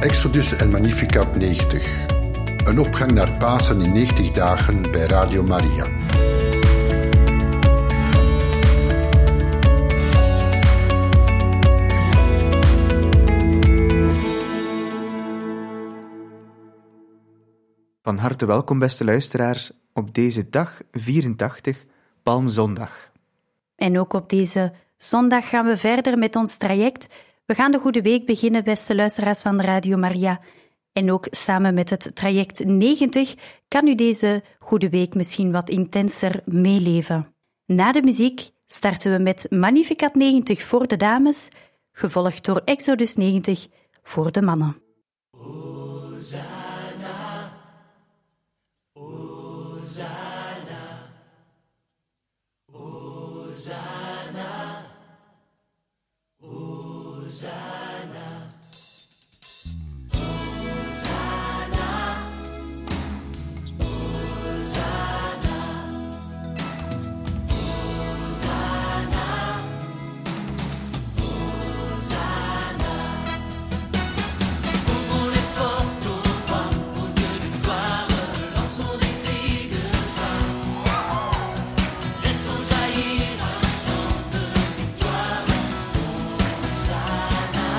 Exodus en Magnificat 90. Een opgang naar Pasen in 90 dagen bij Radio Maria. Van harte welkom, beste luisteraars, op deze dag 84, Palmzondag. En ook op deze zondag gaan we verder met ons traject. We gaan de Goede Week beginnen, beste luisteraars van Radio Maria. En ook samen met het traject 90 kan u deze Goede Week misschien wat intenser meeleven. Na de muziek starten we met Magnificat 90 voor de dames, gevolgd door Exodus 90 voor de mannen. Laissons jaillir un chant de victoire.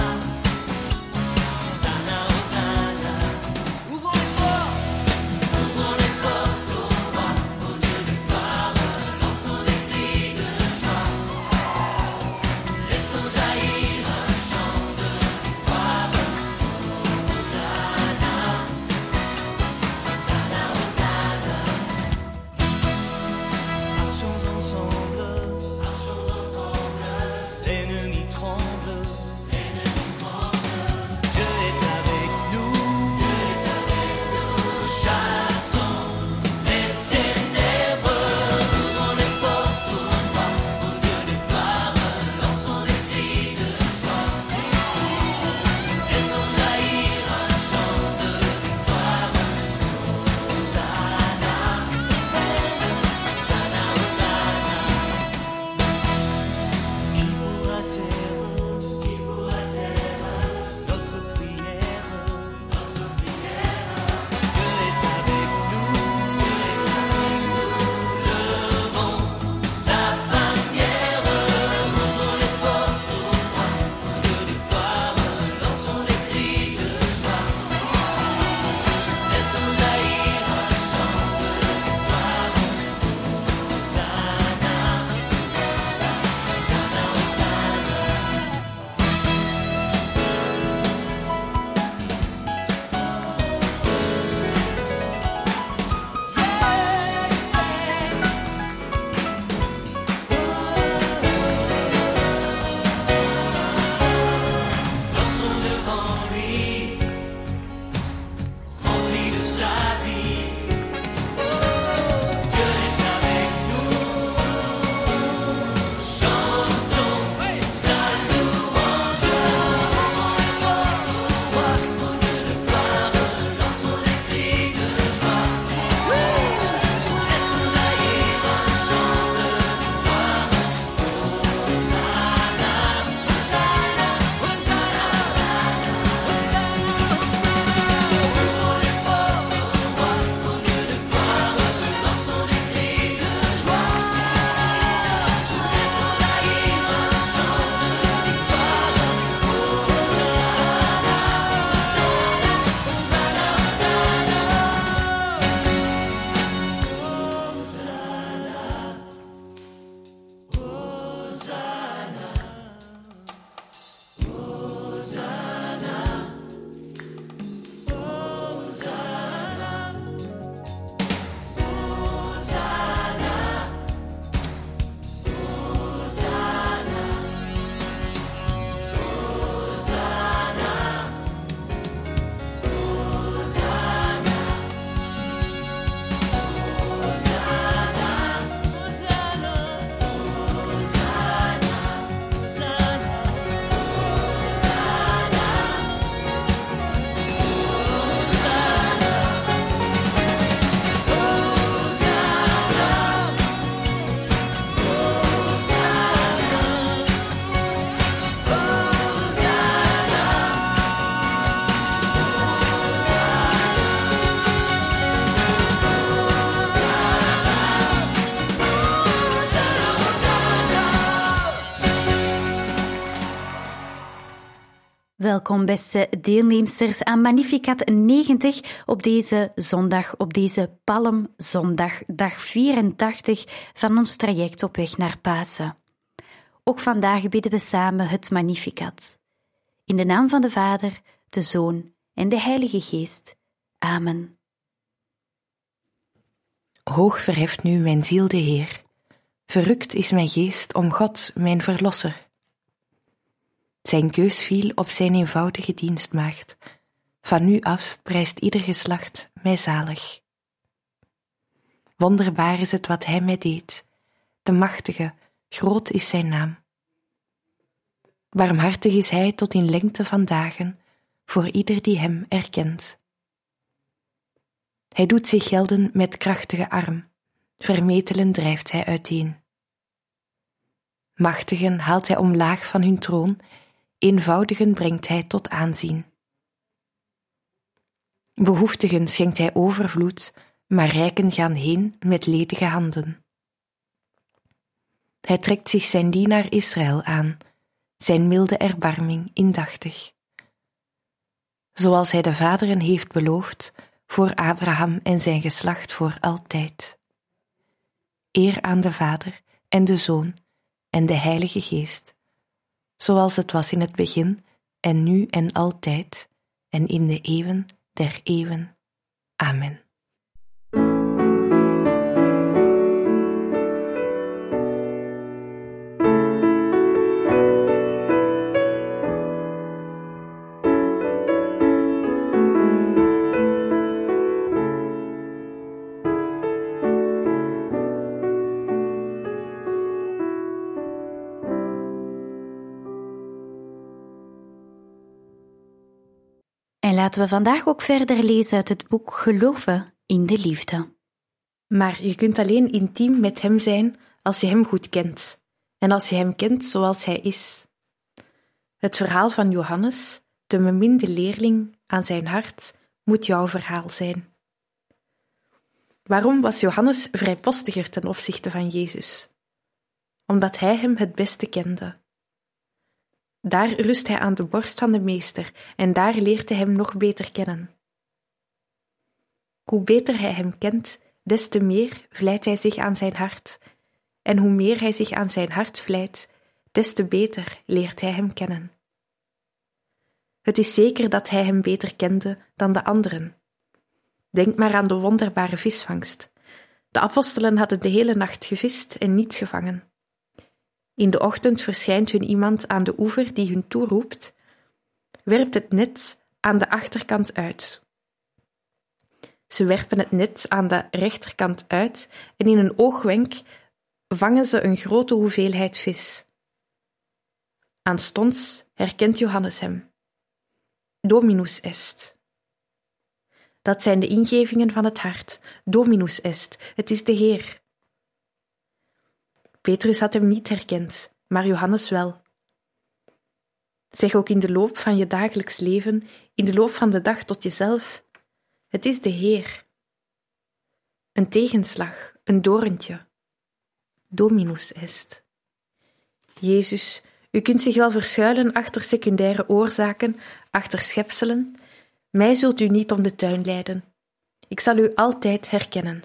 Welkom beste deelnemsters aan Magnificat 90 op deze zondag, op deze Palmzondag, dag 84 van ons traject op weg naar Pasen. Ook vandaag bidden we samen het Magnificat. In de naam van de Vader, de Zoon en de Heilige Geest. Amen. Hoog verheft nu mijn ziel de Heer. Verrukt is mijn geest om God, mijn Verlosser. Zijn keus viel op zijn eenvoudige dienstmaagd. Van nu af prijst ieder geslacht mij zalig. Wonderbaar is het wat hij mij deed. De machtige, groot is zijn naam. Barmhartig is hij tot in lengte van dagen, voor ieder die hem erkent. Hij doet zich gelden met krachtige arm, vermetelen drijft hij uiteen. Machtigen haalt hij omlaag van hun troon, eenvoudigen brengt hij tot aanzien. Behoeftigen schenkt hij overvloed, maar rijken gaan heen met ledige handen. Hij trekt zich zijn dienaar Israël aan, zijn milde erbarming indachtig. Zoals hij de vaderen heeft beloofd, voor Abraham en zijn geslacht voor altijd. Eer aan de Vader en de Zoon en de Heilige Geest, zoals het was in het begin en nu en altijd en in de eeuwen der eeuwen. Amen. En laten we vandaag ook verder lezen uit het boek Geloven in de Liefde. Maar je kunt alleen intiem met hem zijn als je hem goed kent, en als je hem kent zoals hij is. Het verhaal van Johannes, de beminde leerling aan zijn hart, moet jouw verhaal zijn. Waarom was Johannes vrijpostiger ten opzichte van Jezus? Omdat hij hem het beste kende. Daar rust hij aan de borst van de Meester en daar leert hij hem nog beter kennen. Hoe beter hij hem kent, des te meer vlijt hij zich aan zijn hart. En hoe meer hij zich aan zijn hart vlijt, des te beter leert hij hem kennen. Het is zeker dat hij hem beter kende dan de anderen. Denk maar aan de wonderbare visvangst. De apostelen hadden de hele nacht gevist en niets gevangen. In de ochtend verschijnt hun iemand aan de oever die hun toeroept: werpt het net aan de achterkant uit. Ze werpen het net aan de rechterkant uit en in een oogwenk vangen ze een grote hoeveelheid vis. Aanstonds herkent Johannes hem. Dominus est. Dat zijn de ingevingen van het hart. Dominus est, het is de Heer. Petrus had hem niet herkend, maar Johannes wel. Zeg ook in de loop van je dagelijks leven, in de loop van de dag tot jezelf: het is de Heer. Een tegenslag, een doorntje. Dominus est. Jezus, u kunt zich wel verschuilen achter secundaire oorzaken, achter schepselen. Mij zult u niet om de tuin leiden. Ik zal u altijd herkennen.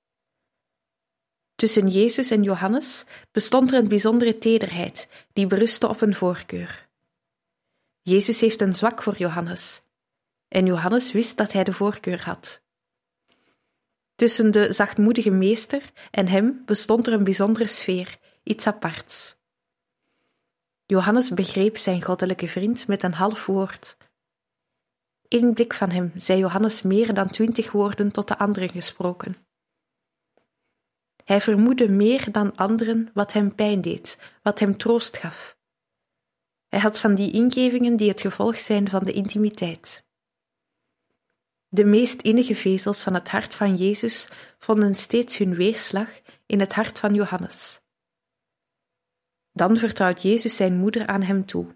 Tussen Jezus en Johannes bestond er een bijzondere tederheid die berustte op een voorkeur. Jezus heeft een zwak voor Johannes en Johannes wist dat hij de voorkeur had. Tussen de zachtmoedige meester en hem bestond er een bijzondere sfeer, iets aparts. Johannes begreep zijn goddelijke vriend met een half woord. Eén blik van hem zei Johannes meer dan 20 woorden tot de anderen gesproken. Hij vermoedde meer dan anderen wat hem pijn deed, wat hem troost gaf. Hij had van die ingevingen die het gevolg zijn van de intimiteit. De meest innige vezels van het hart van Jezus vonden steeds hun weerslag in het hart van Johannes. Dan vertrouwt Jezus zijn moeder aan hem toe.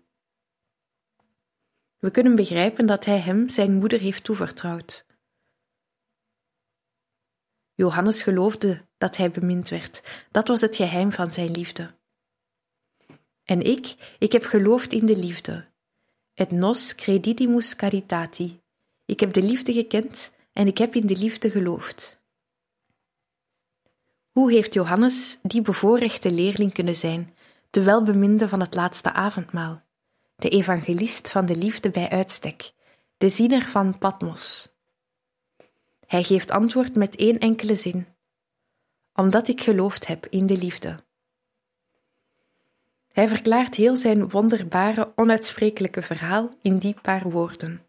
We kunnen begrijpen dat hij hem zijn moeder heeft toevertrouwd. Johannes geloofde dat hij bemind werd. Dat was het geheim van zijn liefde. En ik heb geloofd in de liefde. et nos credidimus caritati. Ik heb de liefde gekend en ik heb in de liefde geloofd. Hoe heeft Johannes die bevoorrechte leerling kunnen zijn, de welbeminde van het laatste avondmaal, de evangelist van de liefde bij uitstek, de ziener van Patmos? Hij geeft antwoord met 1 enkele zin: omdat ik geloofd heb in de liefde. Hij verklaart heel zijn wonderbare, onuitsprekelijke verhaal in die paar woorden.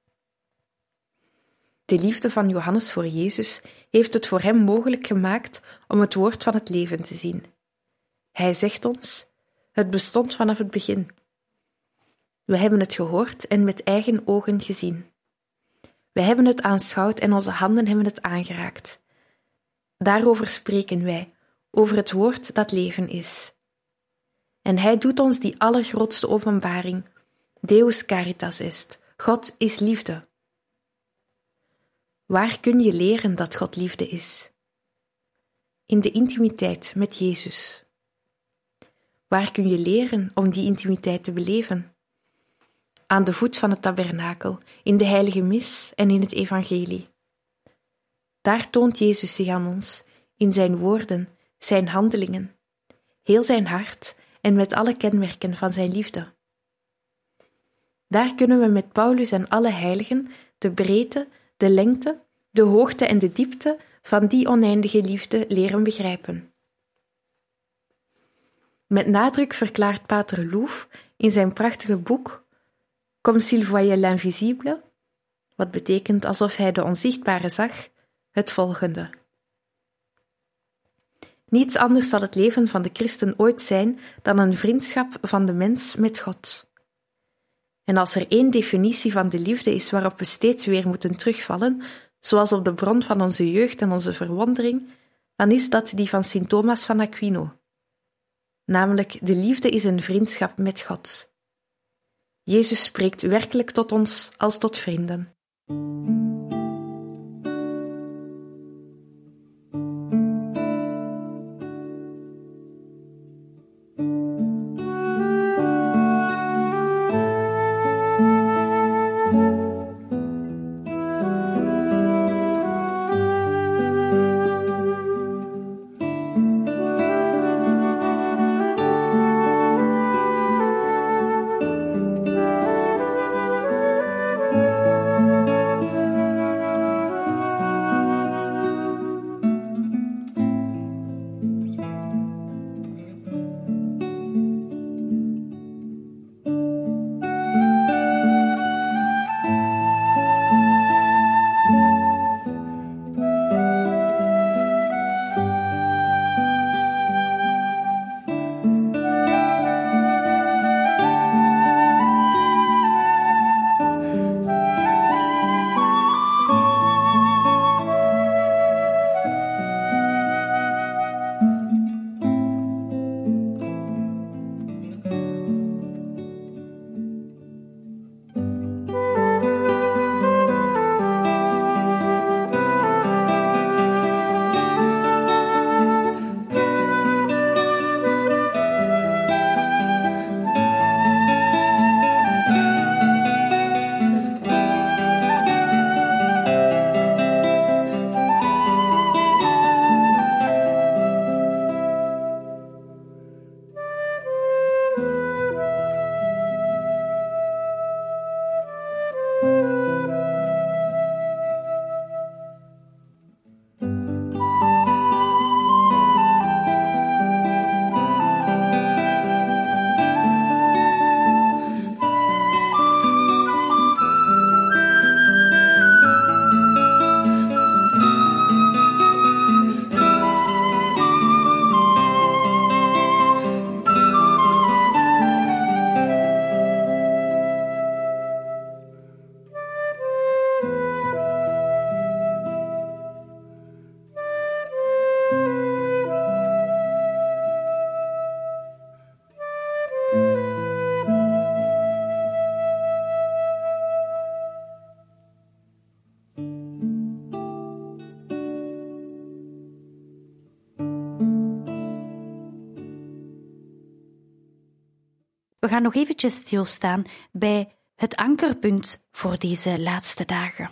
De liefde van Johannes voor Jezus heeft het voor hem mogelijk gemaakt om het woord van het leven te zien. Hij zegt ons: het bestond vanaf het begin. We hebben het gehoord en met eigen ogen gezien. We hebben het aanschouwd en onze handen hebben het aangeraakt. Daarover spreken wij, over het woord dat leven is. En hij doet ons die allergrootste openbaring: Deus caritas est, God is liefde. Waar kun je leren dat God liefde is? In de intimiteit met Jezus. Waar kun je leren om die intimiteit te beleven? Aan de voet van het tabernakel, in de heilige mis en in het evangelie. Daar toont Jezus zich aan ons, in zijn woorden, zijn handelingen, heel zijn hart en met alle kenmerken van zijn liefde. Daar kunnen we met Paulus en alle heiligen de breedte, de lengte, de hoogte en de diepte van die oneindige liefde leren begrijpen. Met nadruk verklaart Pater Louf in zijn prachtige boek Comme s'il voyait l'invisible, wat betekent alsof hij de onzichtbare zag, het volgende. Niets anders zal het leven van de christen ooit zijn dan een vriendschap van de mens met God. En als er 1 definitie van de liefde is waarop we steeds weer moeten terugvallen, zoals op de bron van onze jeugd en onze verwondering, dan is dat die van Sint Thomas van Aquino. Namelijk, de liefde is een vriendschap met God. Jezus spreekt werkelijk tot ons als tot vrienden. We gaan nog eventjes stilstaan bij het ankerpunt voor deze laatste dagen.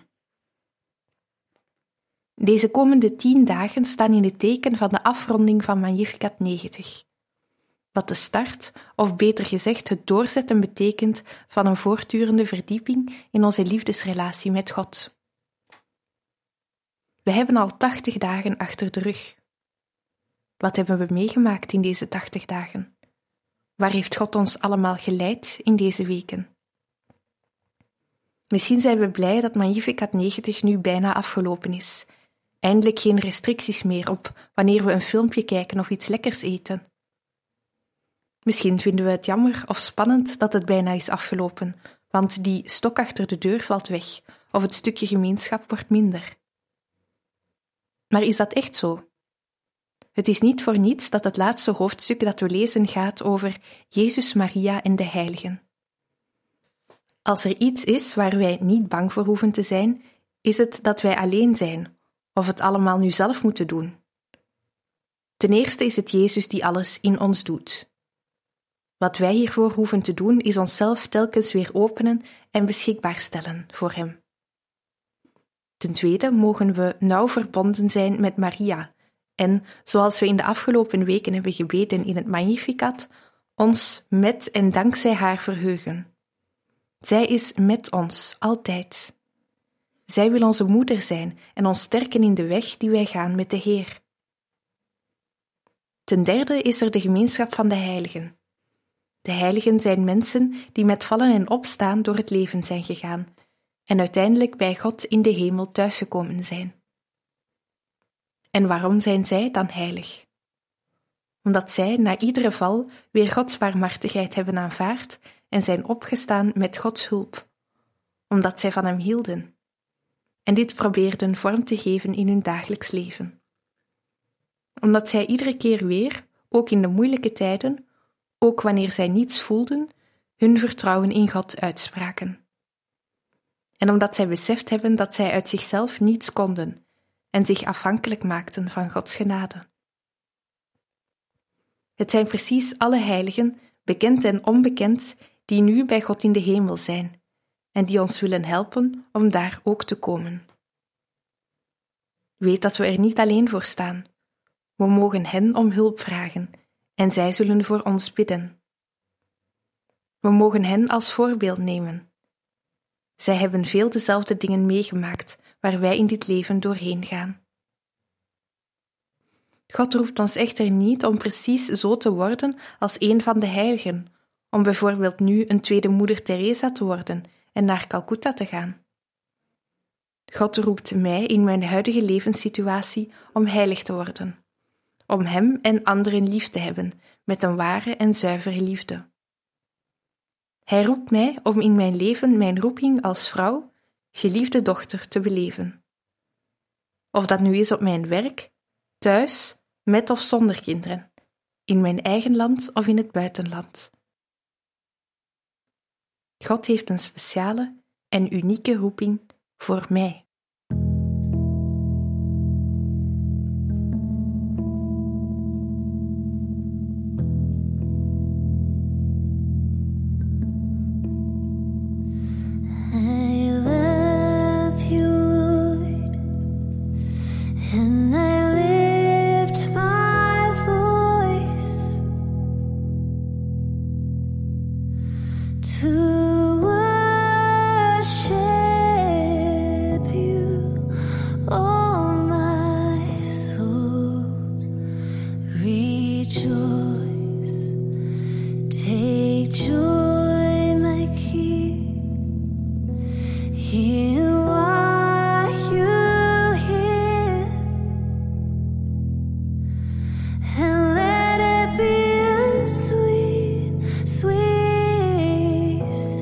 Deze komende 10 dagen staan in het teken van de afronding van Magnificat 90. Wat de start, of beter gezegd het doorzetten betekent van een voortdurende verdieping in onze liefdesrelatie met God. We hebben al 80 dagen achter de rug. Wat hebben we meegemaakt in deze 80 dagen? Waar heeft God ons allemaal geleid in deze weken? Misschien zijn we blij dat Magnificat 90 nu bijna afgelopen is. Eindelijk geen restricties meer op wanneer we een filmpje kijken of iets lekkers eten. Misschien vinden we het jammer of spannend dat het bijna is afgelopen, want die stok achter de deur valt weg of het stukje gemeenschap wordt minder. Maar is dat echt zo? Het is niet voor niets dat het laatste hoofdstuk dat we lezen gaat over Jezus, Maria en de heiligen. Als er iets is waar wij niet bang voor hoeven te zijn, is het dat wij alleen zijn, of het allemaal nu zelf moeten doen. Ten eerste is het Jezus die alles in ons doet. Wat wij hiervoor hoeven te doen, is onszelf telkens weer openen en beschikbaar stellen voor Hem. Ten tweede mogen we nauw verbonden zijn met Maria en, zoals we in de afgelopen weken hebben gebeden in het Magnificat, ons met en dankzij haar verheugen. Zij is met ons, altijd. Zij wil onze moeder zijn en ons sterken in de weg die wij gaan met de Heer. Ten derde is er de gemeenschap van de heiligen. De heiligen zijn mensen die met vallen en opstaan door het leven zijn gegaan en uiteindelijk bij God in de hemel thuisgekomen zijn. En waarom zijn zij dan heilig? Omdat zij na iedere val weer Gods barmhartigheid hebben aanvaard en zijn opgestaan met Gods hulp, omdat zij van Hem hielden en dit probeerden vorm te geven in hun dagelijks leven. Omdat zij iedere keer weer, ook in de moeilijke tijden, ook wanneer zij niets voelden, hun vertrouwen in God uitspraken. En omdat zij beseft hebben dat zij uit zichzelf niets konden en zich afhankelijk maakten van Gods genade. Het zijn precies alle heiligen, bekend en onbekend, die nu bij God in de hemel zijn en die ons willen helpen om daar ook te komen. Weet dat we er niet alleen voor staan. We mogen hen om hulp vragen en zij zullen voor ons bidden. We mogen hen als voorbeeld nemen. Zij hebben veel dezelfde dingen meegemaakt waar wij in dit leven doorheen gaan. God roept ons echter niet om precies zo te worden als een van de heiligen, om bijvoorbeeld nu een tweede moeder Teresa te worden en naar Calcutta te gaan. God roept mij in mijn huidige levenssituatie om heilig te worden, om Hem en anderen lief te hebben met een ware en zuivere liefde. Hij roept mij om in mijn leven mijn roeping als vrouw, geliefde dochter te beleven. Of dat nu is op mijn werk, thuis, met of zonder kinderen, in mijn eigen land of in het buitenland. God heeft een speciale en unieke roeping voor mij. Sweet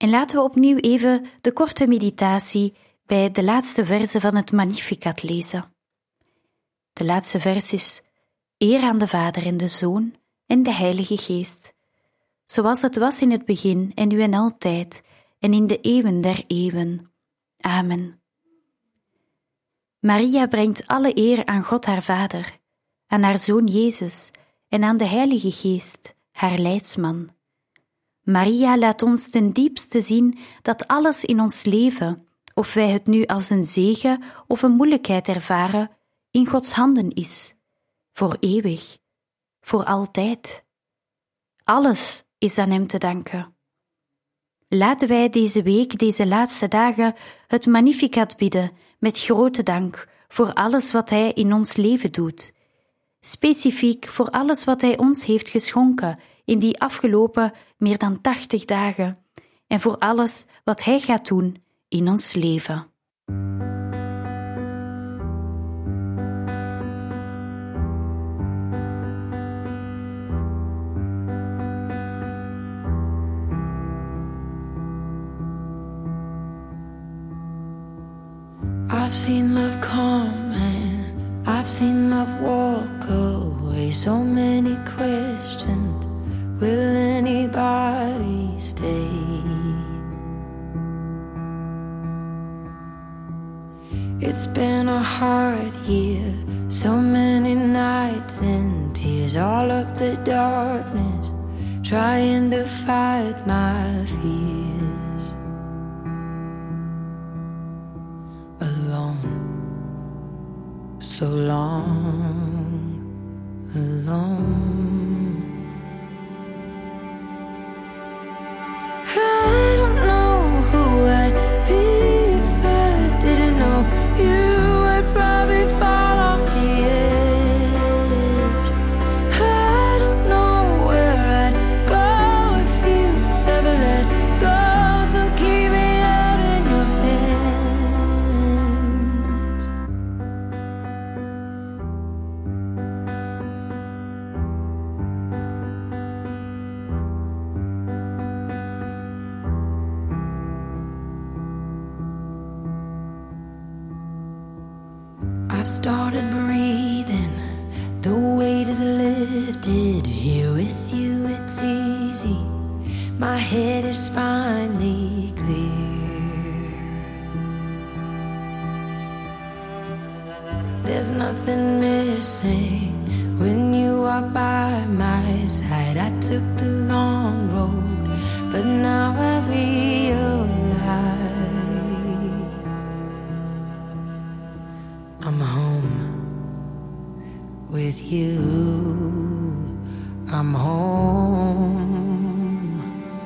En laten we opnieuw even de korte meditatie bij de laatste verse van het Magnificat lezen. De laatste vers is: Eer aan de Vader en de Zoon en de Heilige Geest, zoals het was in het begin en nu en altijd en in de eeuwen der eeuwen. Amen. Maria brengt alle eer aan God haar Vader, aan haar Zoon Jezus en aan de Heilige Geest, haar leidsman. Maria laat ons ten diepste zien dat alles in ons leven, of wij het nu als een zegen of een moeilijkheid ervaren, in Gods handen is, voor eeuwig, voor altijd. Alles is aan Hem te danken. Laten wij deze week, deze laatste dagen, het Magnificat bidden met grote dank voor alles wat Hij in ons leven doet. Specifiek voor alles wat Hij ons heeft geschonken in die afgelopen meer dan 80 dagen en voor alles wat Hij gaat doen in ons leven. I've seen love come and I've seen love walk away. So many questions, will anybody stay? It's been a hard year, so many nights and tears, all of the darkness, trying to fight my fears. Alone, so long, alone. I don't know who I'd be if I didn't know you. I'd probably fall off the edge. I don't know where I'd go if you ever let go. So keep me out in your hands. I've started breathing, the weight is lifted. Here with you it's easy, my head is finally clear. There's nothing missing when you are by my side. I took the long road, but now I realize I'm home with you. I'm home.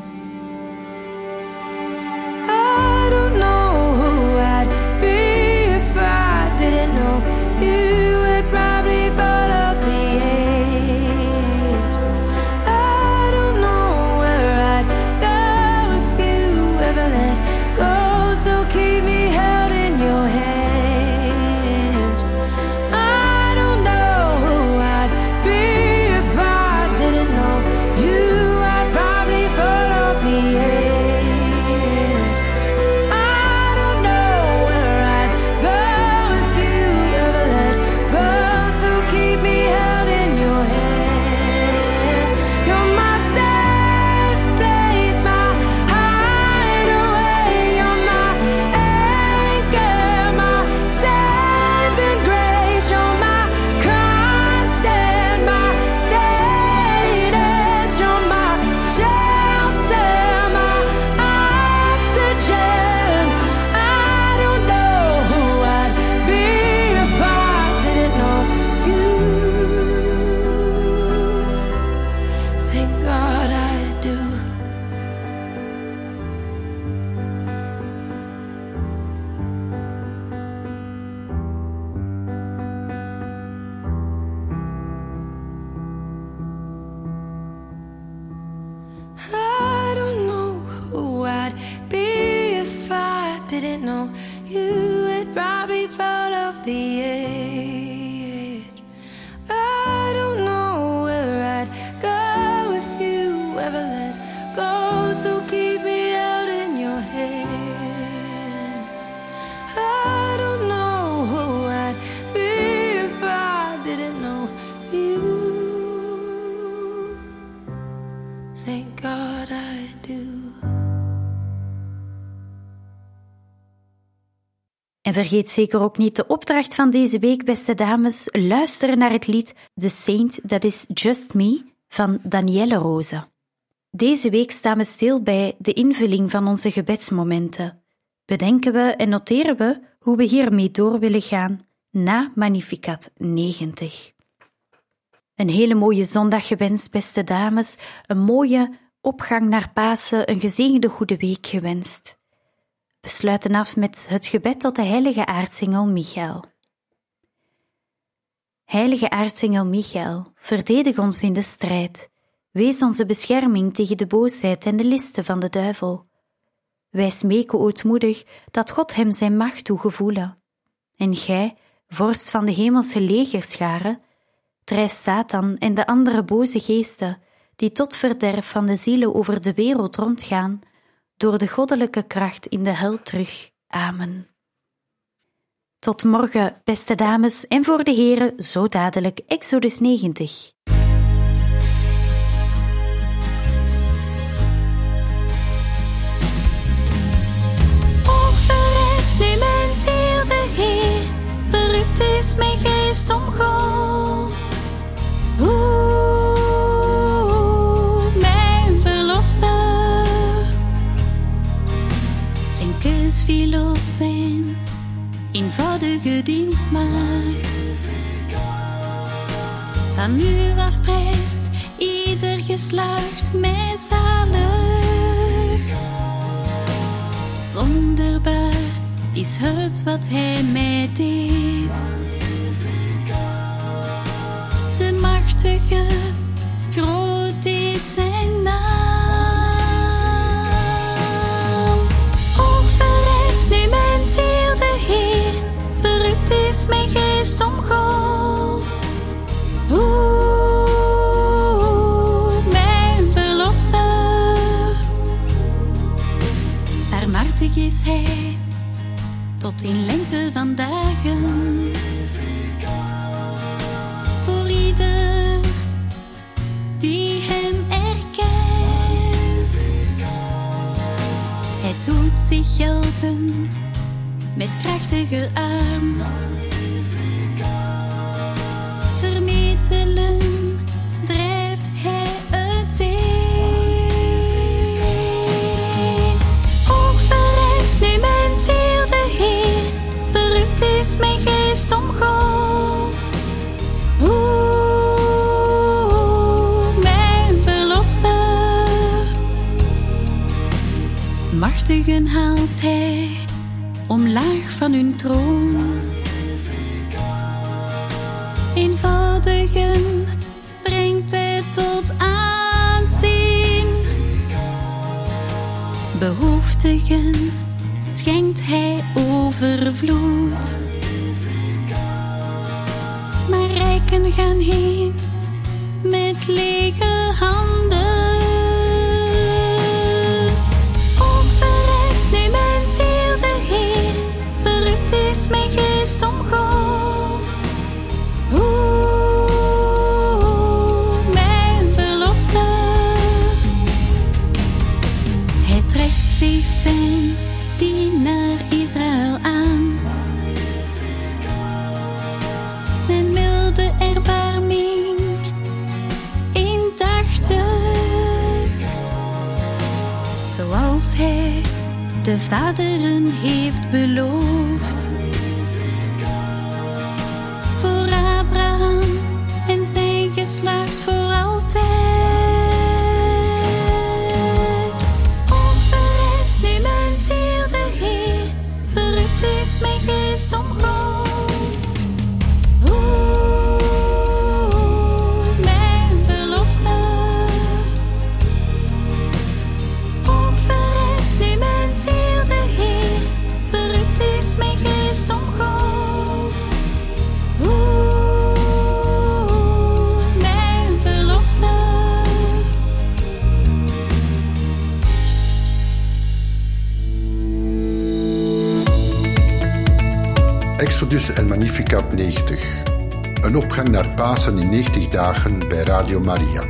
I don't know who I'd be if I didn't know you. I'd probably fall off the edge. I don't know where I'd go if En vergeet zeker ook niet de opdracht van deze week, beste dames. Luisteren naar het lied The Saint That Is Just Me van Danielle Roze. Deze week staan we stil bij de invulling van onze gebedsmomenten. Bedenken we en noteren we hoe we hiermee door willen gaan na Magnificat 90. Een hele mooie zondag gewenst, beste dames. Een mooie opgang naar Pasen, een gezegende goede week gewenst. We sluiten af met het gebed tot de heilige aartsengel Michael. Heilige aartsengel Michael, verdedig ons in de strijd. Wees onze bescherming tegen de boosheid en de listen van de duivel. Wij smeken ootmoedig dat God hem zijn macht toegevoelen. En gij, vorst van de hemelse legerscharen, drijf Satan en de andere boze geesten, die tot verderf van de zielen over de wereld rondgaan, door de goddelijke kracht in de hel terug. Amen. Tot morgen, beste dames, en voor de heren zo dadelijk Exodus 90. Verheft nu mijn ziel de Heer, verrukt is mijn geest om God. Mijn verlosser. Zijn keus viel op zijn eenvoudige dienstmaagd. Van nu af prijst ieder geslacht mij zalig. Wonderbaar is het wat hij mij deed. De machtige, groot is zijn naam. O, verheft nu mijn ziel de Heer, verrukt is mijn geest om God. Mijn verlosser. Barmhartig is hij, tot in lengte van dagen. Voor ieder die hem erkent. Hij doet zich gelden met krachtige arm. Vermetelen drijft hij uiteen. O, verheft nu mijn ziel de Heer, verrukt is mijn geest om God. Mijn verlosser. Machtigen haalt hij omlaag van hun troon. Eenvoudigen brengt hij tot aanzien. Behoeftigen schenkt hij overvloed. Maar rijken gaan heen met lege handen. O, verheft nu mijn ziel de Heer, verrukt is mijn geest om God. Mijn verlosser. Hij trekt zich zijn dienaar Israël aan. Zijn milde erbarming indachtig. Zoals hij de vaderen heeft beloofd. Voor Abraham en zijn geslacht voor altijd. O, verheft nu mijn ziel de Heer, verrukt is mijn geest om God. Mijn verlosser. O, verheft nu mijn ziel de Heer, verrukt is mijn geest om God. Mijn verlosser. Exodus en Magnificat 90. Een opgang naar Pasen in 90 dagen bij Radio Maria.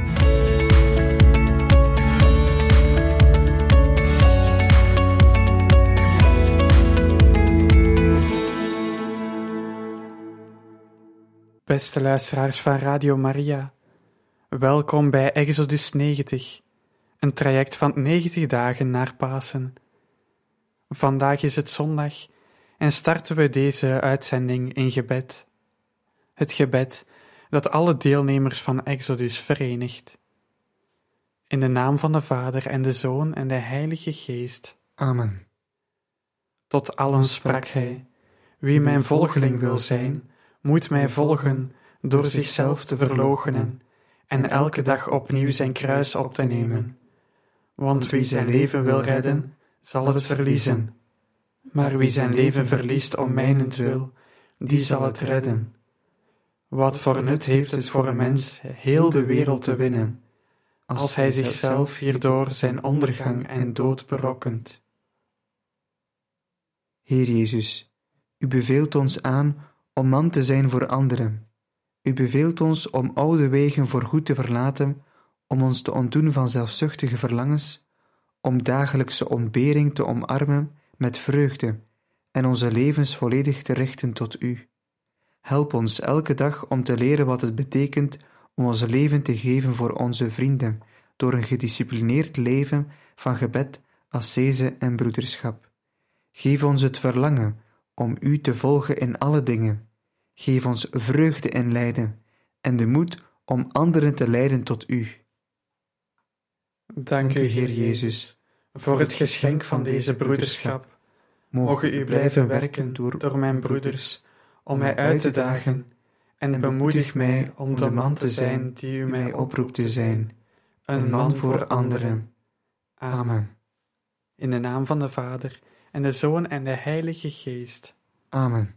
Beste luisteraars van Radio Maria, welkom bij Exodus 90, een traject van 90 dagen naar Pasen. Vandaag is het zondag en starten we deze uitzending in gebed. Het gebed dat alle deelnemers van Exodus verenigt. In de naam van de Vader en de Zoon en de Heilige Geest. Amen. Tot allen sprak hij: wie mijn volgeling wil zijn, moet mij volgen door zichzelf te verloochenen en elke dag opnieuw zijn kruis op te nemen. Want wie zijn leven wil redden, zal het verliezen. Maar wie zijn leven verliest om mijnentwil, die zal het redden. Wat voor nut heeft het voor een mens heel de wereld te winnen, als hij zichzelf hierdoor zijn ondergang en dood berokkent? Heer Jezus, u beveelt ons aan om man te zijn voor anderen. U beveelt ons om oude wegen voorgoed te verlaten, om ons te ontdoen van zelfzuchtige verlangens, om dagelijkse ontbering te omarmen met vreugde en onze levens volledig te richten tot u. Help ons elke dag om te leren wat het betekent om ons leven te geven voor onze vrienden, door een gedisciplineerd leven van gebed, ascese en broederschap. Geef ons het verlangen om u te volgen in alle dingen. Geef ons vreugde in lijden en de moed om anderen te leiden tot u. Dank u, Heer Jezus, voor het geschenk van deze broederschap. Mogen u blijven werken door mijn broeders, om mij uit te dagen, en bemoedig mij om de man te zijn die u mij oproept te zijn, een man voor anderen. Amen. In de naam van de Vader, en de Zoon en de Heilige Geest. Amen.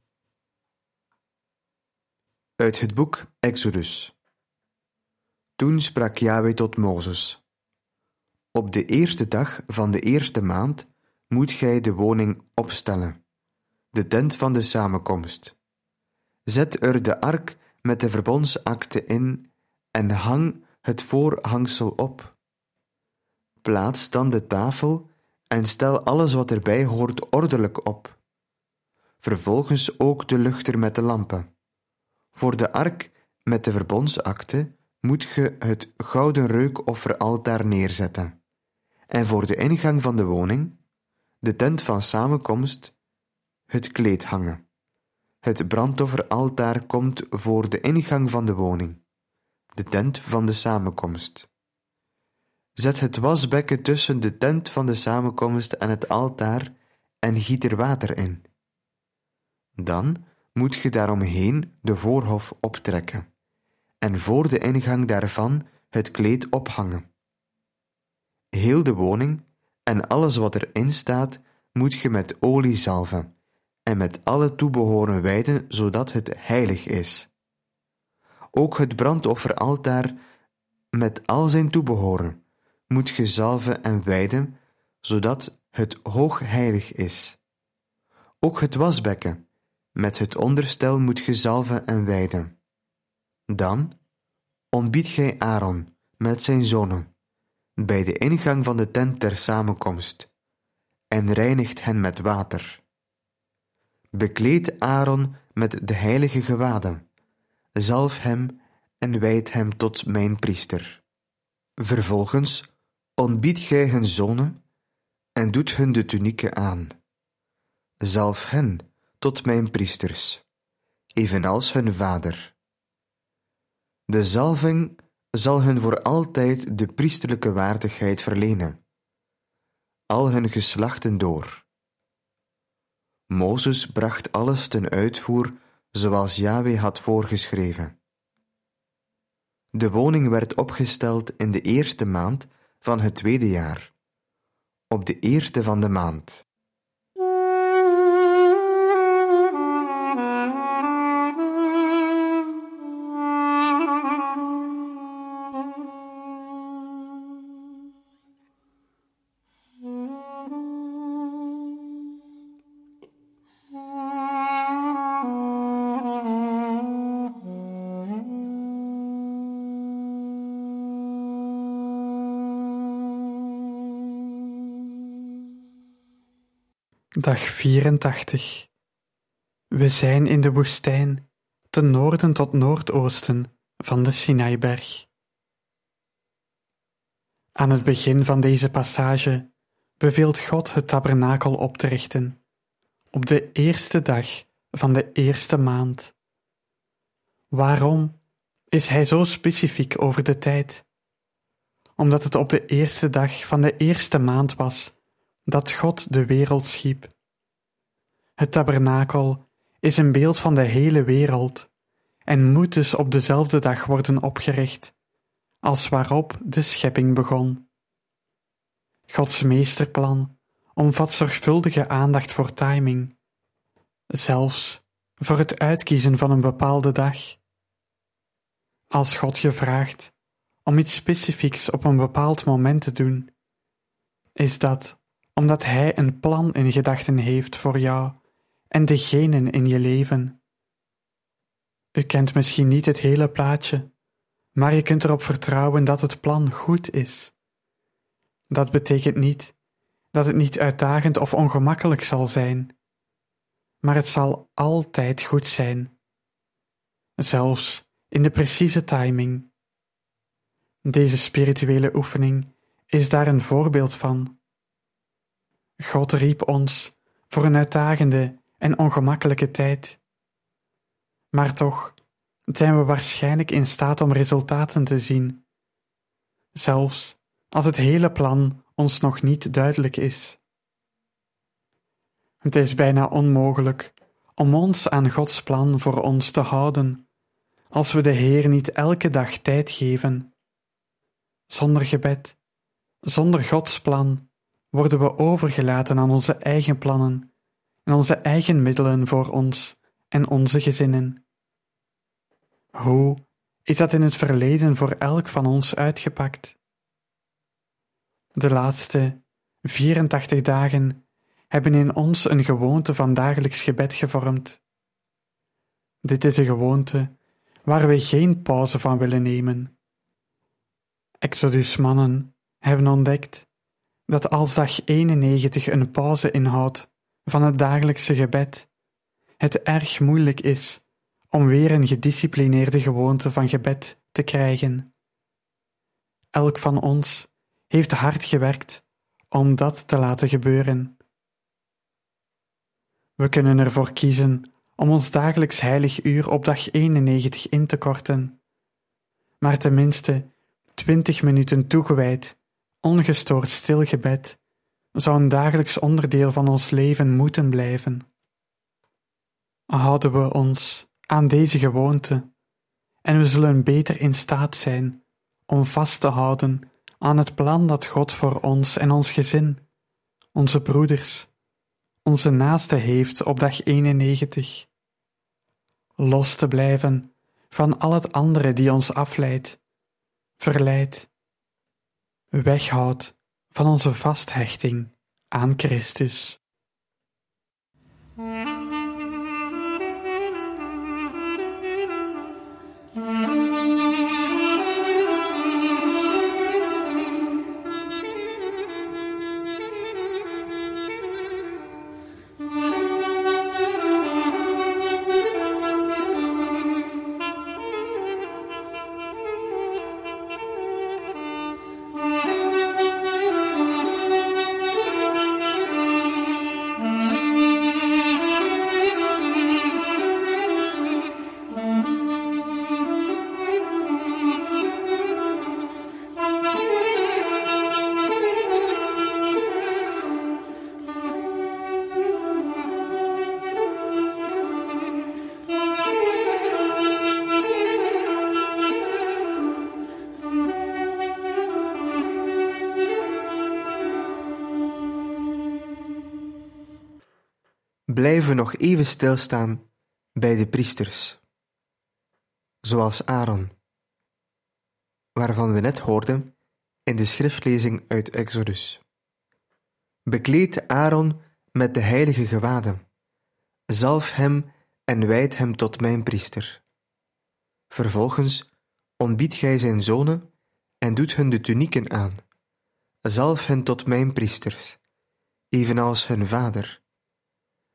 Uit het boek Exodus. Toen sprak Yahweh tot Mozes: op de eerste dag van de eerste maand moet gij de woning opstellen, de tent van de samenkomst. Zet er de ark met de verbondsakte in en hang het voorhangsel op. Plaats dan de tafel en stel alles wat erbij hoort ordelijk op. Vervolgens ook de luchter met de lampen. Voor de ark met de verbondsakte moet ge het gouden reukofferaltaar neerzetten. En voor de ingang van de woning, de tent van samenkomst, het kleed hangen. Het brandofferaltaar komt voor de ingang van de woning, de tent van de samenkomst. Zet het wasbekken tussen de tent van de samenkomst en het altaar en giet er water in. Dan moet ge daaromheen de voorhof optrekken en voor de ingang daarvan het kleed ophangen. Heel de woning en alles wat erin staat moet ge met olie zalven en met alle toebehoren wijden, zodat het heilig is. Ook het brandofferaltaar met al zijn toebehoren moet ge zalven en wijden, zodat het hoogheilig is. Ook het wasbekken met het onderstel moet ge zalven en wijden. Dan ontbiedt gij Aaron met zijn zonen bij de ingang van de tent der samenkomst en reinigt hen met water. Bekleed Aaron met de heilige gewaden, zalf hem en wijd hem tot mijn priester. Vervolgens ontbiedt gij hun zonen en doet hun de tunieken aan. Zalf hen tot mijn priesters, evenals hun vader. De zalving zal hun voor altijd de priesterlijke waardigheid verlenen, al hun geslachten door. Mozes bracht alles ten uitvoer zoals Yahweh had voorgeschreven. De woning werd opgesteld in de eerste maand van het tweede jaar, op de eerste van de maand. Dag 84. We zijn in de woestijn, ten noorden tot noordoosten van de Sinaiberg. Aan het begin van deze passage beveelt God het tabernakel op te richten, op de eerste dag van de eerste maand. Waarom is hij zo specifiek over de tijd? Omdat het op de eerste dag van de eerste maand was dat God de wereld schiep. Het tabernakel is een beeld van de hele wereld en moet dus op dezelfde dag worden opgericht als waarop de schepping begon. Gods meesterplan omvat zorgvuldige aandacht voor timing, zelfs voor het uitkiezen van een bepaalde dag. Als God je vraagt om iets specifieks op een bepaald moment te doen, is dat omdat Hij een plan in gedachten heeft voor jou en degenen in je leven. U kent misschien niet het hele plaatje, maar je kunt erop vertrouwen dat het plan goed is. Dat betekent niet dat het niet uitdagend of ongemakkelijk zal zijn, maar het zal altijd goed zijn, zelfs in de precieze timing. Deze spirituele oefening is daar een voorbeeld van. God riep ons voor een uitdagende en ongemakkelijke tijd. Maar toch zijn we waarschijnlijk in staat om resultaten te zien, zelfs als het hele plan ons nog niet duidelijk is. Het is bijna onmogelijk om ons aan Gods plan voor ons te houden, als we de Heer niet elke dag tijd geven. Zonder gebed, zonder Gods plan, worden we overgelaten aan onze eigen plannen en onze eigen middelen voor ons en onze gezinnen. Hoe is dat in het verleden voor elk van ons uitgepakt? De laatste 84 dagen hebben in ons een gewoonte van dagelijks gebed gevormd. Dit is een gewoonte waar we geen pauze van willen nemen. Exodus-mannen hebben ontdekt dat als dag 91 een pauze inhoudt van het dagelijkse gebed, het erg moeilijk is om weer een gedisciplineerde gewoonte van gebed te krijgen. Elk van ons heeft hard gewerkt om dat te laten gebeuren. We kunnen ervoor kiezen om ons dagelijks heilig uur op dag 91 in te korten, maar tenminste 20 minuten toegewijd, ongestoord stil gebed zou een dagelijks onderdeel van ons leven moeten blijven. Houden we ons aan deze gewoonte en we zullen beter in staat zijn om vast te houden aan het plan dat God voor ons en ons gezin, onze broeders, onze naasten heeft op dag 91. Los te blijven van al het andere die ons afleidt, verleidt, weghoudt van onze vasthechting aan Christus. Blijven we nog even stilstaan bij de priesters, zoals Aaron, waarvan we net hoorden in de schriftlezing uit Exodus. Bekleed Aaron met de heilige gewaden, zalf hem en wijd hem tot mijn priester. Vervolgens ontbiedt gij zijn zonen en doet hun de tunieken aan, zalf hen tot mijn priesters, evenals hun vader.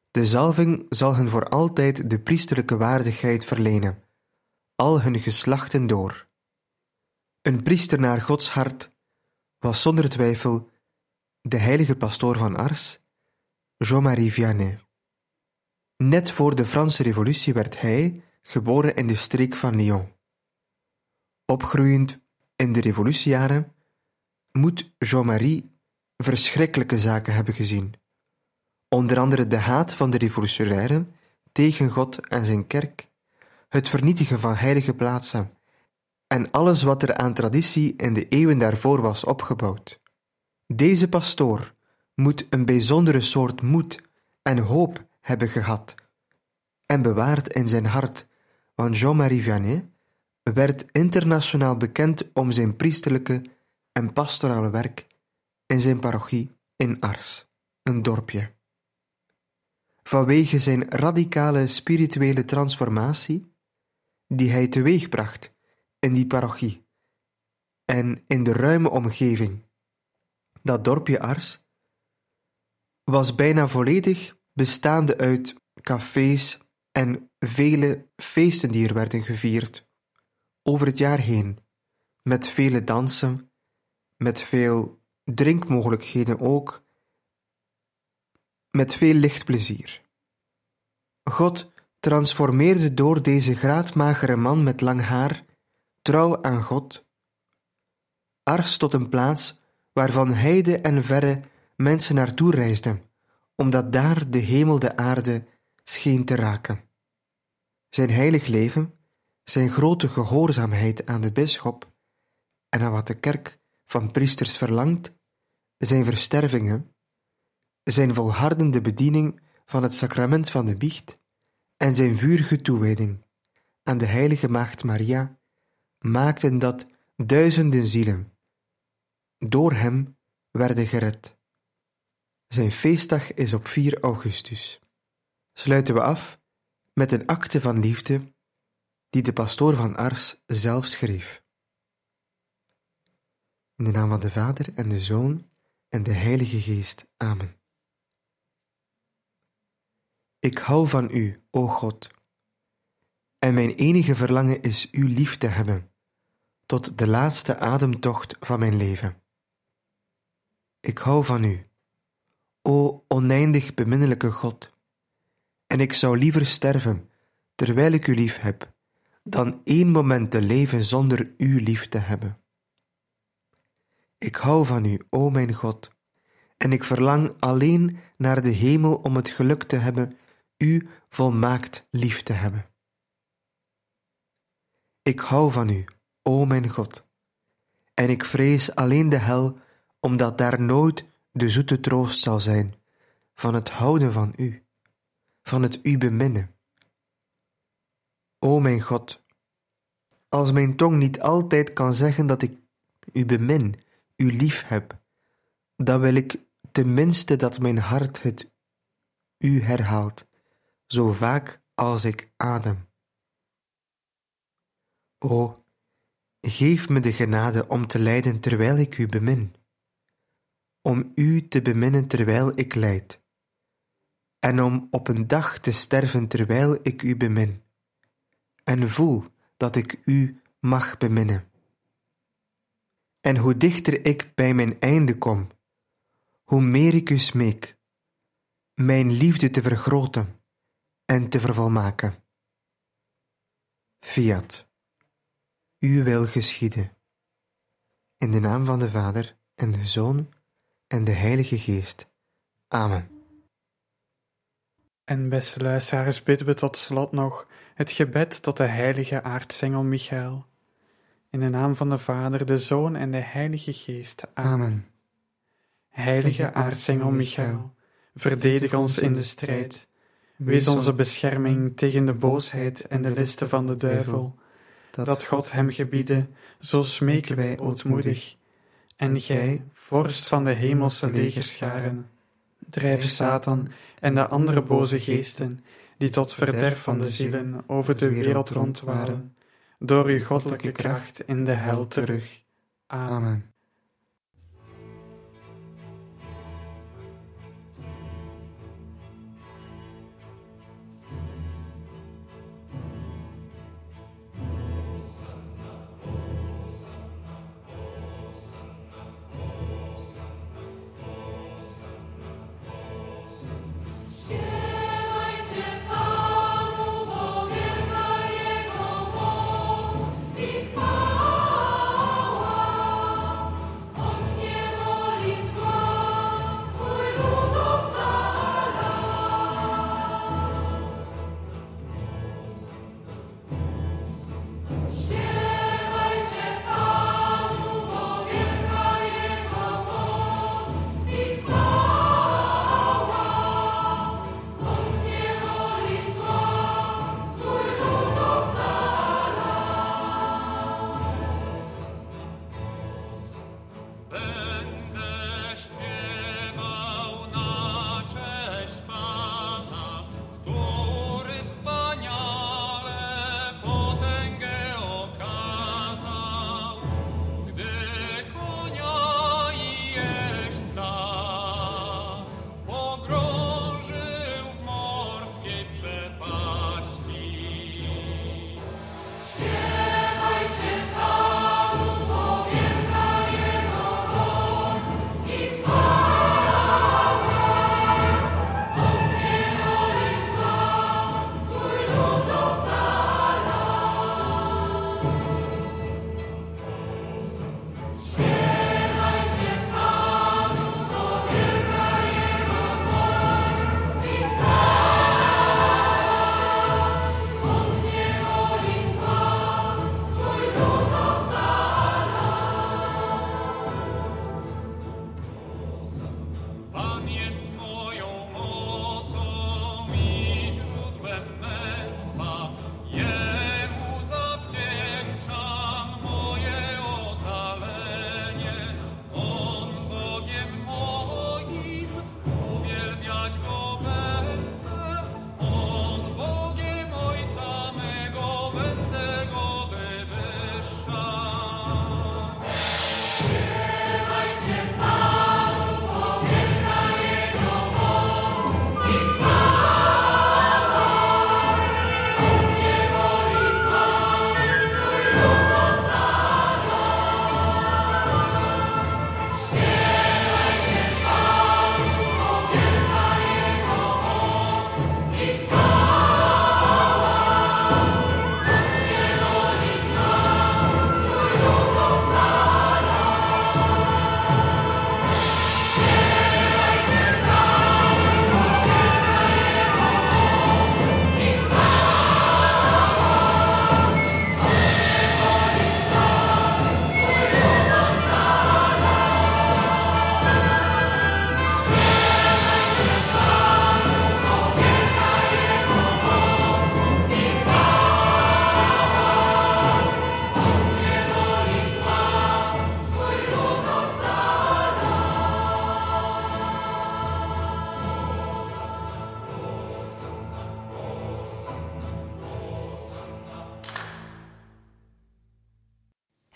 De zalving zal hen voor altijd de priesterlijke waardigheid verlenen, al hun geslachten door. Een priester naar Gods hart was zonder twijfel de heilige pastoor van Ars, Jean-Marie Vianney. Net voor de Franse Revolutie werd hij geboren in de streek van Lyon. Opgroeiend in de revolutiejaren moet Jean-Marie verschrikkelijke zaken hebben gezien. Onder andere de haat van de revolutionairen tegen God en zijn kerk, het vernietigen van heilige plaatsen en alles wat er aan traditie in de eeuwen daarvoor was opgebouwd. Deze pastoor moet een bijzondere soort moed en hoop hebben gehad en bewaard in zijn hart, want Jean-Marie Vianney werd internationaal bekend om zijn priesterlijke en pastorale werk in zijn parochie in Ars, een dorpje. Vanwege zijn radicale spirituele transformatie die hij teweegbracht in die parochie en in de ruime omgeving. Dat dorpje Ars was bijna volledig bestaande uit cafés en vele feesten die er werden gevierd, over het jaar heen, met vele dansen, met veel drinkmogelijkheden ook, met veel lichtplezier. God transformeerde door deze graadmagere man met lang haar, trouw aan God, Ars tot een plaats waarvan heide en verre mensen naartoe reisden, omdat daar de hemel de aarde scheen te raken. Zijn heilig leven, zijn grote gehoorzaamheid aan de bisschop en aan wat de kerk van priesters verlangt, zijn verstervingen, zijn volhardende bediening van het sacrament van de biecht en zijn vurige toewijding aan de heilige maagd Maria maakten dat duizenden zielen door hem werden gered. Zijn feestdag is op 4 augustus. Sluiten we af met een akte van liefde die de pastoor van Ars zelf schreef. In de naam van de Vader en de Zoon en de Heilige Geest. Amen. Ik hou van u, o God, en mijn enige verlangen is u lief te hebben, tot de laatste ademtocht van mijn leven. Ik hou van u, o oneindig beminnelijke God, en ik zou liever sterven, terwijl ik u lief heb, dan 1 moment te leven zonder u lief te hebben. Ik hou van u, o mijn God, en ik verlang alleen naar de hemel om het geluk te hebben u volmaakt lief te hebben. Ik hou van u, o mijn God, en ik vrees alleen de hel, omdat daar nooit de zoete troost zal zijn van het houden van u, van het u beminnen. O mijn God, als mijn tong niet altijd kan zeggen dat ik u bemin, u lief heb, dan wil ik tenminste dat mijn hart het u herhaalt, zo vaak als ik adem. O, geef me de genade om te lijden terwijl ik u bemin, om u te beminnen terwijl ik lijd, en om op een dag te sterven terwijl ik u bemin, en voel dat ik u mag beminnen. En hoe dichter ik bij mijn einde kom, hoe meer ik u smeek, mijn liefde te vergroten en te vervolmaken. Fiat, uw wil geschieden. In de naam van de Vader en de Zoon en de Heilige Geest. Amen. En beste luisteraars, bidden we tot slot nog het gebed tot de heilige aartsengel Michael. In de naam van de Vader, de Zoon en de Heilige Geest. Amen. Heilige aartsengel Michael, verdedig ons in de strijd. Wees onze bescherming tegen de boosheid en de listen van de duivel. Dat God hem gebiede, zo smeken wij ootmoedig. En gij, vorst van de hemelse legerscharen, drijf Satan en de andere boze geesten, die tot verderf van de zielen over de wereld rondwaren, door uw goddelijke kracht in de hel terug. Amen.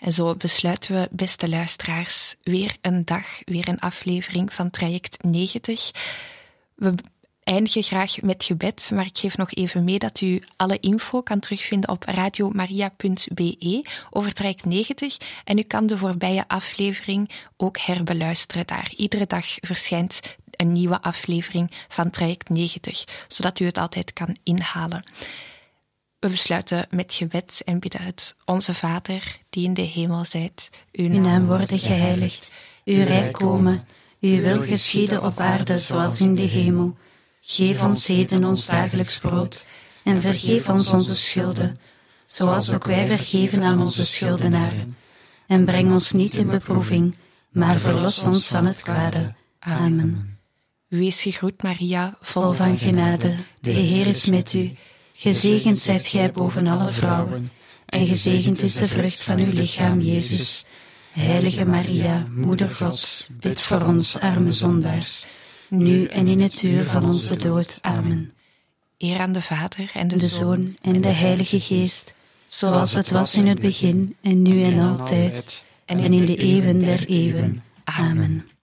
En zo besluiten we, beste luisteraars, weer een dag, weer een aflevering van Traject 90. We eindigen graag met gebed, maar ik geef nog even mee dat u alle info kan terugvinden op radiomaria.be over Traject 90. En u kan de voorbije aflevering ook herbeluisteren daar. Iedere dag verschijnt een nieuwe aflevering van Traject 90, zodat u het altijd kan inhalen. We besluiten met gebed en bidden het. Onze Vader, die in de hemel zijt, Uw naam worden geheiligd, uw rijk komen, uw wil geschieden op aarde zoals in de hemel. Geef ons heden ons dagelijks brood en vergeef ons onze schulden, zoals ook wij vergeven aan onze schuldenaren. En breng ons niet in beproeving, maar verlos ons van het kwade. Amen. Wees gegroet, Maria, Vol van genade, de Heer is met u. Gezegend zijt gij boven alle vrouwen, en gezegend is de vrucht van uw lichaam, Jezus. Heilige Maria, Moeder Gods, bid voor ons arme zondaars, nu en in het uur van onze dood. Amen. Eer aan de Vader en De Zoon en de Heilige Geest, zoals het was in het begin, en nu en altijd, en in de eeuwen der eeuwen. Amen.